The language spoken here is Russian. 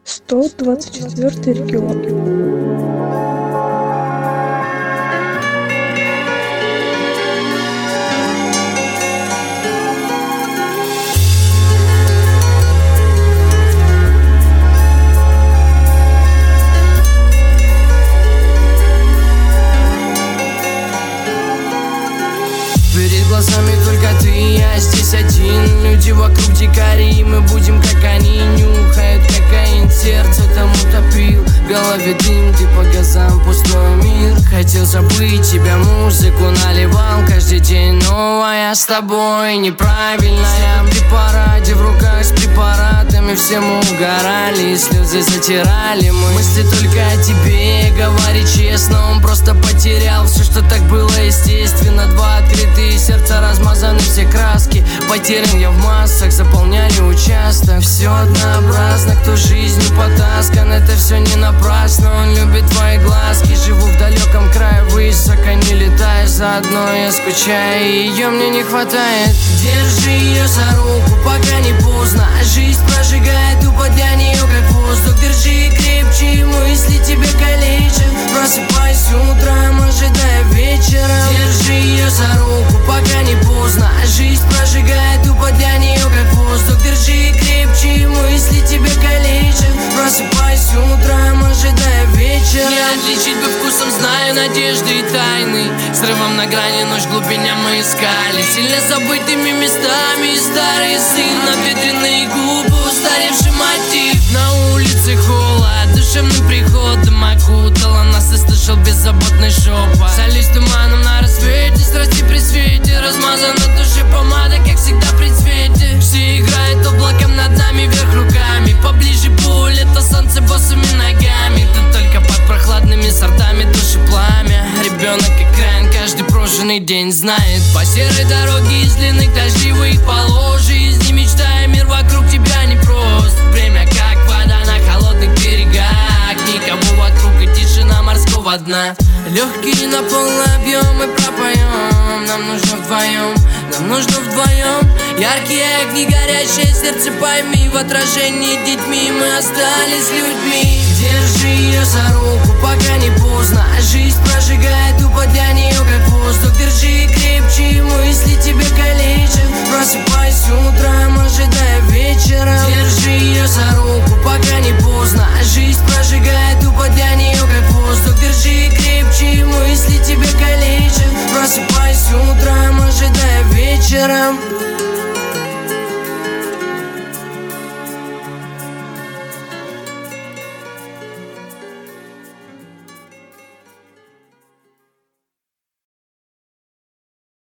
124 регион. Перед глазами только ты, я здесь один. Люди вокруг дикари, мы будем как они. Нюхают кокаин, сердце там утопил. В голове дым, ты по газам, пустой мир. Хотел забыть тебя, музыку наливал каждый день. Но я с тобой неправильная. В препарате в руках с препаратами. Все мы угорали, слезы затирали. Мысли только о тебе, говори честно. Он просто потерял все, что так было естественно. Два открытые сердца, размазаны все краски. Потерян я в массах, заполняли участок. Все однообразно, кто жизнью потаскан. Это все не напрасно, он любит твои глазки. Живу в далеком крае, высоко не летаю. Заодно я скучаю, и ее мне не хватает. Держи ее за руку, пока не поздно. Жизнь прожигает тупо для нее как воздух. Держи крепче, мысли тебе калечат. Просыпайся утром, ожидая вечера. Держи ее за руку, пока не поздно. Жизнь прожигает тупо для нее как воздух. Держи крепче, мысли тебе калечат. Просыпайся утром, ожидая вечера. Не отличить бы вкусом, знаю надежды и тайны. Срывом на грани, ночь в глубине мы искали. Сильно забытыми местами и старый сын. Обветренные губы, устаревший мотив. На улице холод, душевным приходом окутала нас и слышал беззаботный шепот. Солюсь туманом на рассвете, страсти при свете. Размазан на душе помада, как всегда при цвете. Все играют облаком над нами, вверх руками. Поближе пуль, это солнце босыми ногами. Ты только под прохладными сортами души пламя. Ребенок экран, каждый прожженный день знает. По серой дороге из длинных дождливых полос. Жизни мечтая, мир вокруг тебя непрост. Время как вода на холодных берегах. Никого вокруг и тишина морского дна. Легкие на полный объем мы пропоем. Нам нужно вдвоем, нам нужно вдвоем. Яркие огни, горящее сердце, пойми. В отражении детьми мы остались людьми. Держи ее за руку, пока не поздно. Жизнь прожигает тупо для нее как воздух. Держи крепче, мысли тебе калечат. Просыпайся утром, ожидая вечера. Держи ее за руку, пока не поздно. Жизнь прожигает тупо для нее как воздух. Держи крепче, мысли тебе калечат. Просыпайся утром, ожидая вечера.